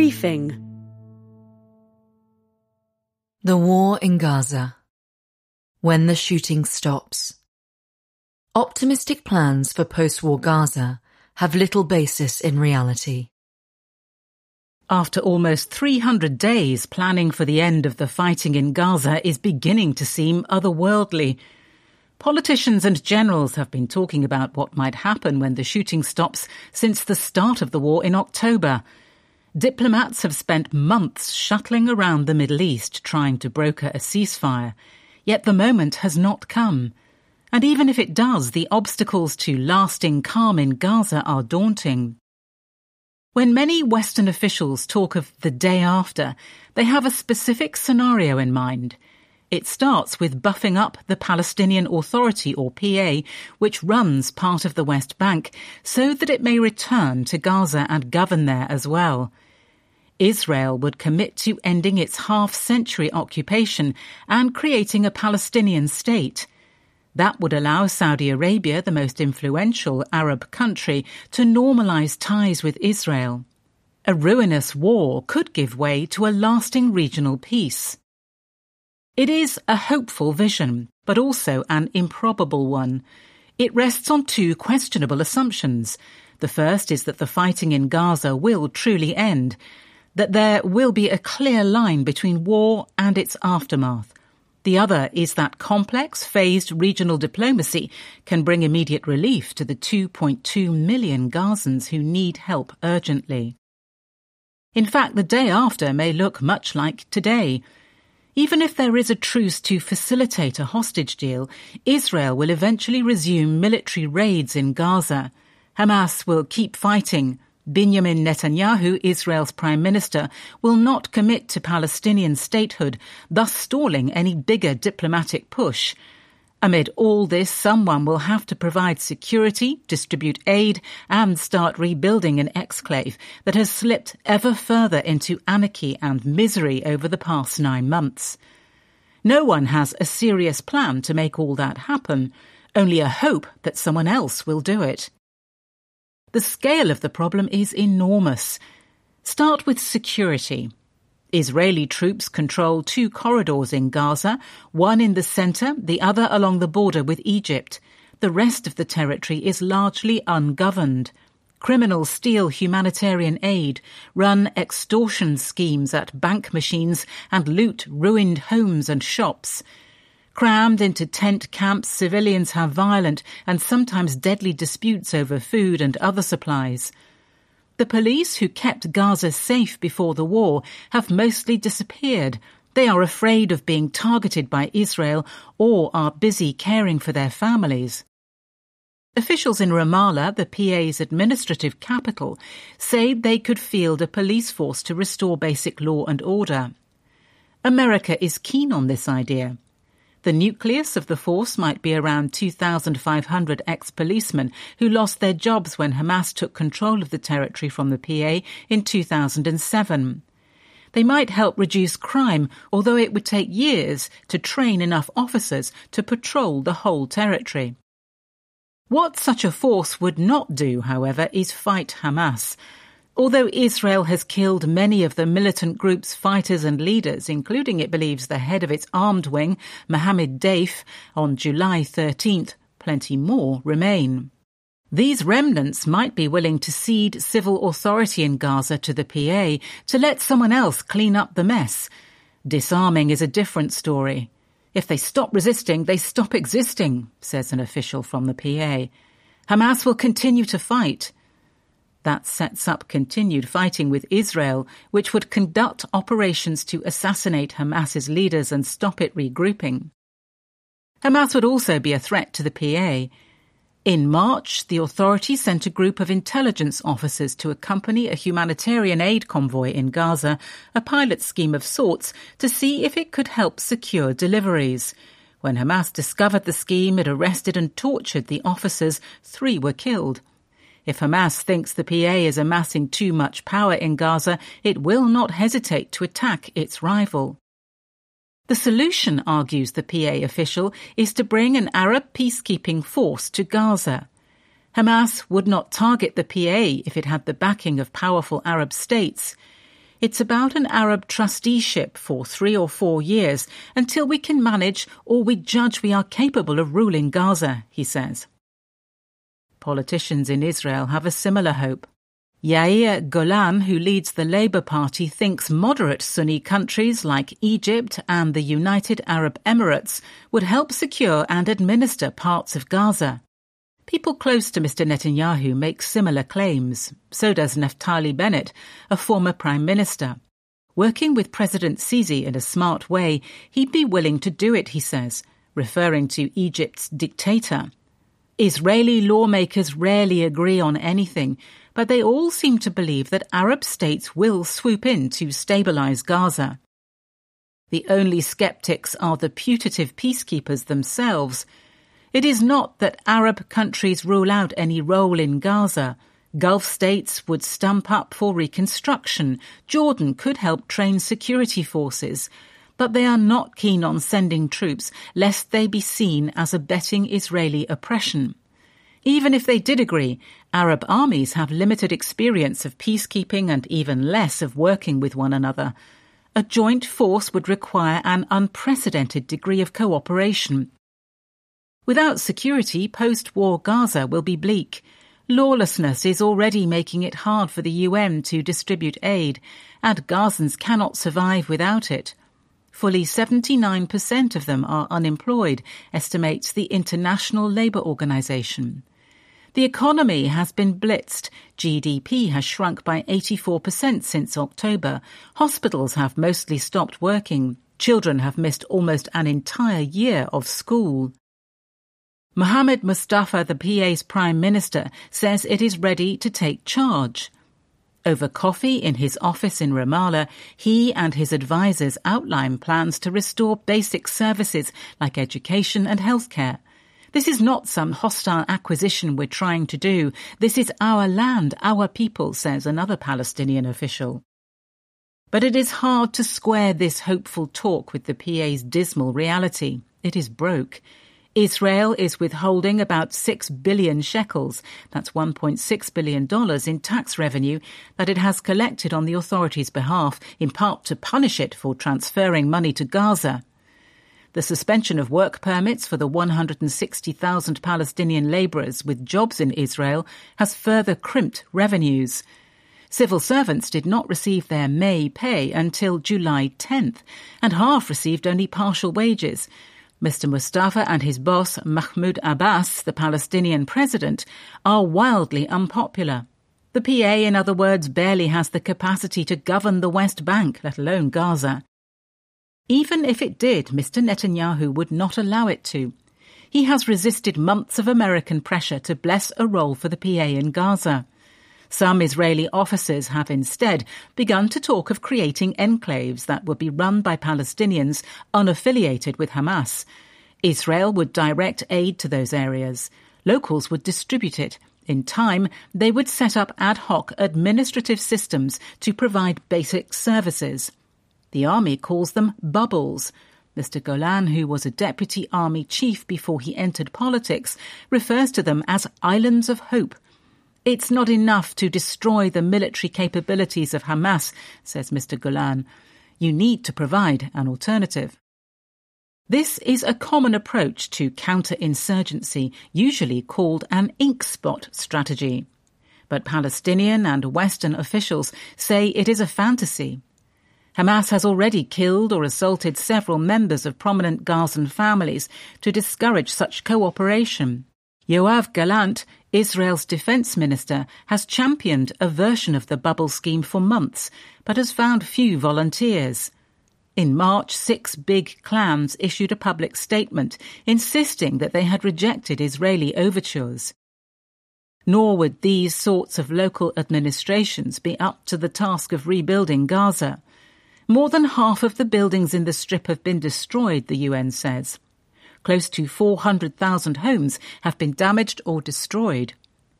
Briefing. The war in Gaza. When the shooting stops. Optimistic plans for post-war Gaza have little basis in reality. After almost 300 days, planning for the end of the fighting in Gaza is beginning to seem otherworldly. Politicians and generals have been talking about what might happen when the shooting stops since the start of the war in October. Diplomats have spent months shuttling around the Middle East trying to broker a ceasefire, yet the moment has not come. And even if it does, the obstacles to lasting calm in Gaza are daunting. When many Western officials talk of the day after, they have a specific scenario in mind. It starts with buffing up the Palestinian Authority, or PA, which runs part of the West Bank, so that it may return to Gaza and govern there as well. Israel would commit to ending its half-century occupation and creating a Palestinian state. That would allow Saudi Arabia, the most influential Arab country, to normalise ties with Israel. A ruinous war could give way to a lasting regional peace. It is a hopeful vision, but also an improbable one. It rests on two questionable assumptions. The first is that the fighting in Gaza will truly end, that there will be a clear line between war and its aftermath. The other is that complex, phased regional diplomacy can bring immediate relief to the 2.2 million Gazans who need help urgently. In fact, the day after may look much like today. Even if there is a truce to facilitate a hostage deal, Israel will eventually resume military raids in Gaza. Hamas will keep fighting. Benjamin Netanyahu, Israel's prime minister, will not commit to Palestinian statehood, thus stalling any bigger diplomatic push. Amid all this, someone will have to provide security, distribute aid, and start rebuilding an exclave that has slipped ever further into anarchy and misery over the past 9 months. No one has a serious plan to make all that happen, only a hope that someone else will do it. The scale of the problem is enormous. Start with security. Israeli troops control 2 corridors in Gaza, one in the centre, the other along the border with Egypt. The rest of the territory is largely ungoverned. Criminals steal humanitarian aid, run extortion schemes at bank machines, and loot ruined homes and shops. Crammed into tent camps, civilians have violent and sometimes deadly disputes over food and other supplies. The police who kept Gaza safe before the war have mostly disappeared. They are afraid of being targeted by Israel or are busy caring for their families. Officials in Ramallah, the PA's administrative capital, say they could field a police force to restore basic law and order. America is keen on this idea. The nucleus of the force might be around 2,500 ex-policemen who lost their jobs when Hamas took control of the territory from the PA in 2007. They might help reduce crime, although it would take years to train enough officers to patrol the whole territory. What such a force would not do, however, is fight Hamas. Although Israel has killed many of the militant group's fighters and leaders, including, it believes, the head of its armed wing, Mohammed Deif, on July 13th, plenty more remain. These remnants might be willing to cede civil authority in Gaza to the PA to let someone else clean up the mess. Disarming is a different story. If they stop resisting, they stop existing, says an official from the PA. Hamas will continue to fight. That sets up continued fighting with Israel, which would conduct operations to assassinate Hamas's leaders and stop it regrouping. Hamas would also be a threat to the PA. In March, the authority sent a group of intelligence officers to accompany a humanitarian aid convoy in Gaza, a pilot scheme of sorts, to see if it could help secure deliveries. When Hamas discovered the scheme, it arrested and tortured the officers. 3 were killed. If Hamas thinks the PA is amassing too much power in Gaza, it will not hesitate to attack its rival. The solution, argues the PA official, is to bring an Arab peacekeeping force to Gaza. Hamas would not target the PA if it had the backing of powerful Arab states. It's about an Arab trusteeship for 3 or 4 years until we can manage or we judge we are capable of ruling Gaza, he says. Politicians in Israel have a similar hope. Yair Golan, who leads the Labour Party, thinks moderate Sunni countries like Egypt and the United Arab Emirates would help secure and administer parts of Gaza. People close to Mr. Netanyahu make similar claims. So does Naftali Bennett, a former Prime Minister. Working with President Sisi in a smart way, he'd be willing to do it, he says, referring to Egypt's dictator. Israeli lawmakers rarely agree on anything, but they all seem to believe that Arab states will swoop in to stabilise Gaza. The only sceptics are the putative peacekeepers themselves. It is not that Arab countries rule out any role in Gaza. Gulf states would stump up for reconstruction. Jordan could help train security forces. But they are not keen on sending troops, lest they be seen as abetting Israeli oppression. Even if they did agree, Arab armies have limited experience of peacekeeping and even less of working with one another. A joint force would require an unprecedented degree of cooperation. Without security, post-war Gaza will be bleak. Lawlessness is already making it hard for the UN to distribute aid, and Gazans cannot survive without it. Fully 79% of them are unemployed, estimates the International Labour Organization. The economy has been blitzed. GDP has shrunk by 84% since October. Hospitals have mostly stopped working. Children have missed almost an entire year of school. Mohammed Mustafa, the PA's Prime Minister, says it is ready to take charge. Over coffee in his office in Ramallah, he and his advisers outline plans to restore basic services like education and healthcare. This is not some hostile acquisition we're trying to do. This is our land, our people, says another Palestinian official. But it is hard to square this hopeful talk with the PA's dismal reality. It is broke. Israel is withholding about 6 billion shekels, that's $1.6 billion in tax revenue that it has collected on the authorities' behalf, in part to punish it for transferring money to Gaza. The suspension of work permits for the 160,000 Palestinian labourers with jobs in Israel has further crimped revenues. Civil servants did not receive their May pay until July 10th, and half received only partial wages. Mr. Mustafa and his boss, Mahmoud Abbas, the Palestinian president, are wildly unpopular. The PA, in other words, barely has the capacity to govern the West Bank, let alone Gaza. Even if it did, Mr. Netanyahu would not allow it to. He has resisted months of American pressure to bless a role for the PA in Gaza. Some Israeli officers have instead begun to talk of creating enclaves that would be run by Palestinians unaffiliated with Hamas. Israel would direct aid to those areas. Locals would distribute it. In time, they would set up ad hoc administrative systems to provide basic services. The army calls them bubbles. Mr. Golan, who was a deputy army chief before he entered politics, refers to them as islands of hope. It's not enough to destroy the military capabilities of Hamas, says Mr. Golan. You need to provide an alternative. This is a common approach to counterinsurgency, usually called an ink spot strategy. But Palestinian and Western officials say it is a fantasy. Hamas has already killed or assaulted several members of prominent Gazan families to discourage such cooperation. Yoav Gallant, Israel's defense minister, has championed a version of the bubble scheme for months, but has found few volunteers. In March, 6 big clans issued a public statement insisting that they had rejected Israeli overtures. Nor would these sorts of local administrations be up to the task of rebuilding Gaza. More than half of the buildings in the Strip have been destroyed, the UN says. Close to 400,000 homes have been damaged or destroyed.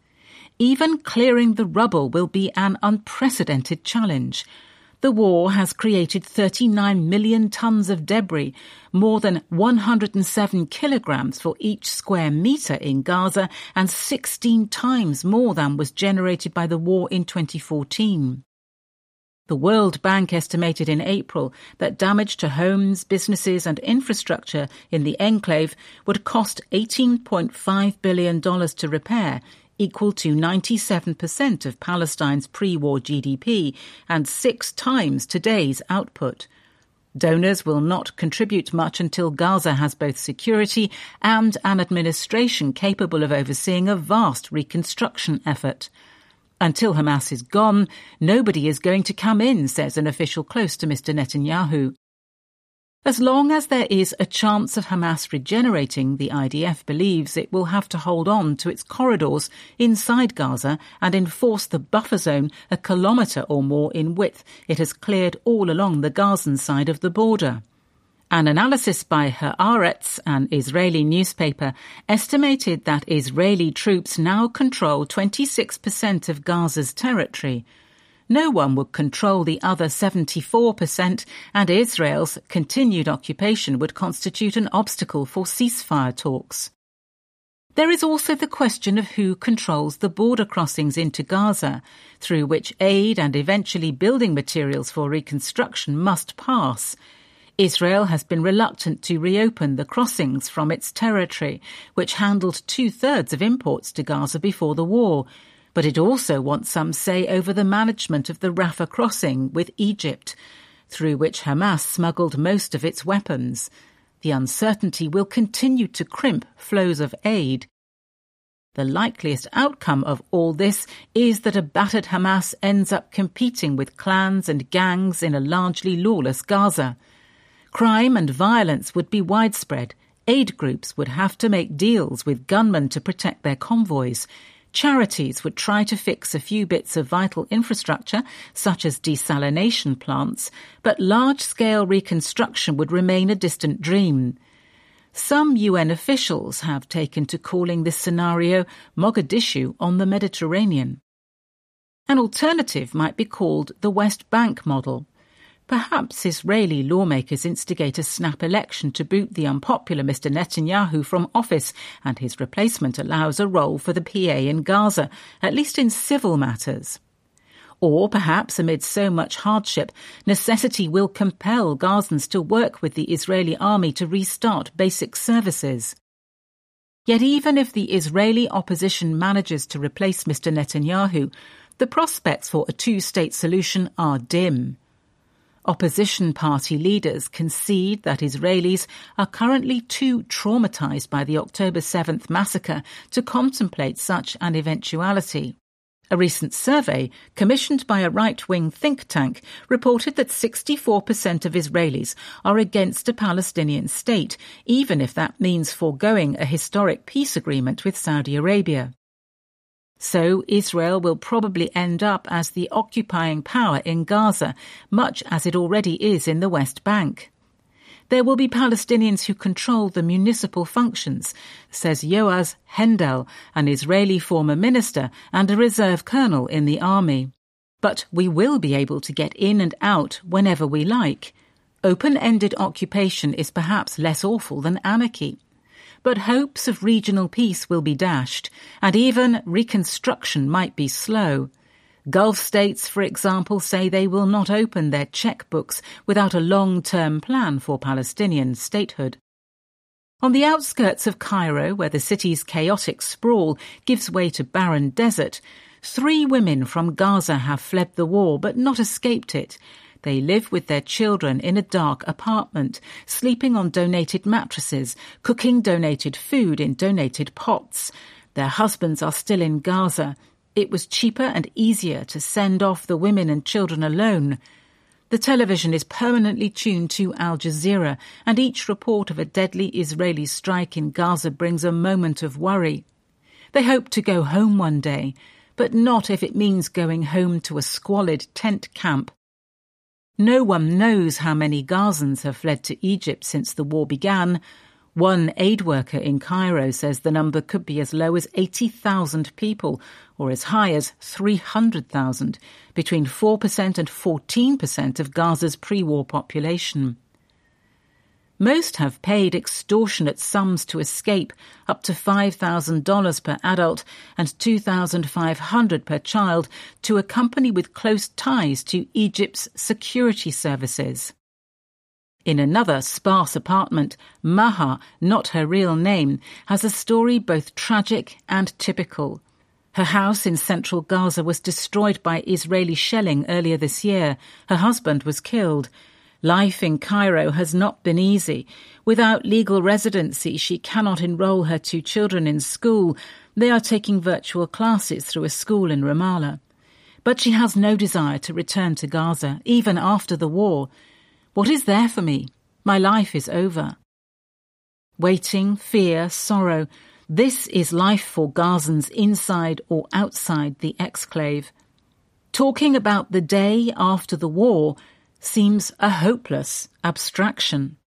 Even clearing the rubble will be an unprecedented challenge. The war has created 39 million tons of debris, more than 107 kilograms for each square metre in Gaza, and 16 times more than was generated by the war in 2014. The World Bank estimated in April that damage to homes, businesses and infrastructure in the enclave would cost $18.5 billion to repair, equal to 97% of Palestine's pre-war GDP and 6 times today's output. Donors will not contribute much until Gaza has both security and an administration capable of overseeing a vast reconstruction effort. Until Hamas is gone, nobody is going to come in, says an official close to Mr. Netanyahu. As long as there is a chance of Hamas regenerating, the IDF believes it will have to hold on to its corridors inside Gaza and enforce the buffer zone a kilometre or more in width it has cleared all along the Gazan side of the border. An analysis by Haaretz, an Israeli newspaper, estimated that Israeli troops now control 26% of Gaza's territory. No one would control the other 74%, and Israel's continued occupation would constitute an obstacle for ceasefire talks. There is also the question of who controls the border crossings into Gaza, through which aid and eventually building materials for reconstruction must pass. Israel has been reluctant to reopen the crossings from its territory, which handled 2/3 of imports to Gaza before the war, but it also wants some say over the management of the Rafah crossing with Egypt, through which Hamas smuggled most of its weapons. The uncertainty will continue to crimp flows of aid. The likeliest outcome of all this is that a battered Hamas ends up competing with clans and gangs in a largely lawless Gaza. Crime and violence would be widespread. Aid groups would have to make deals with gunmen to protect their convoys. Charities would try to fix a few bits of vital infrastructure, such as desalination plants, but large-scale reconstruction would remain a distant dream. Some UN officials have taken to calling this scenario Mogadishu on the Mediterranean. An alternative might be called the West Bank model. Perhaps Israeli lawmakers instigate a snap election to boot the unpopular Mr. Netanyahu from office, and his replacement allows a role for the PA in Gaza, at least in civil matters. Or perhaps amid so much hardship, necessity will compel Gazans to work with the Israeli army to restart basic services. Yet even if the Israeli opposition manages to replace Mr. Netanyahu, the prospects for a two-state solution are dim. Opposition party leaders concede that Israelis are currently too traumatized by the October 7th massacre to contemplate such an eventuality. A recent survey, commissioned by a right-wing think tank, reported that 64% of Israelis are against a Palestinian state, even if that means foregoing a historic peace agreement with Saudi Arabia. So Israel will probably end up as the occupying power in Gaza, much as it already is in the West Bank. There will be Palestinians who control the municipal functions, says Yoaz Hendel, an Israeli former minister and a reserve colonel in the army. But we will be able to get in and out whenever we like. Open-ended occupation is perhaps less awful than anarchy. But hopes of regional peace will be dashed, and even reconstruction might be slow. Gulf states, for example, say they will not open their checkbooks without a long-term plan for Palestinian statehood. On the outskirts of Cairo, where the city's chaotic sprawl gives way to barren desert, 3 women from Gaza have fled the war but not escaped it. They live with their children in a dark apartment, sleeping on donated mattresses, cooking donated food in donated pots. Their husbands are still in Gaza. It was cheaper and easier to send off the women and children alone. The television is permanently tuned to Al Jazeera, and each report of a deadly Israeli strike in Gaza brings a moment of worry. They hope to go home one day, but not if it means going home to a squalid tent camp. No one knows how many Gazans have fled to Egypt since the war began. One aid worker in Cairo says the number could be as low as 80,000 people, or as high as 300,000, between 4% and 14% of Gaza's pre-war population. Most have paid extortionate sums to escape, up to $5,000 per adult and $2,500 per child, to a company with close ties to Egypt's security services. In another sparse apartment, Maha, not her real name, has a story both tragic and typical. Her house in central Gaza was destroyed by Israeli shelling earlier this year. Her husband was killed. Life in Cairo has not been easy. Without legal residency, she cannot enroll her 2 children in school. They are taking virtual classes through a school in Ramallah. But she has no desire to return to Gaza, even after the war. What is there for me? My life is over. Waiting, fear, sorrow. This is life for Gazans inside or outside the exclave. Talking about the day after the war seems a hopeless abstraction.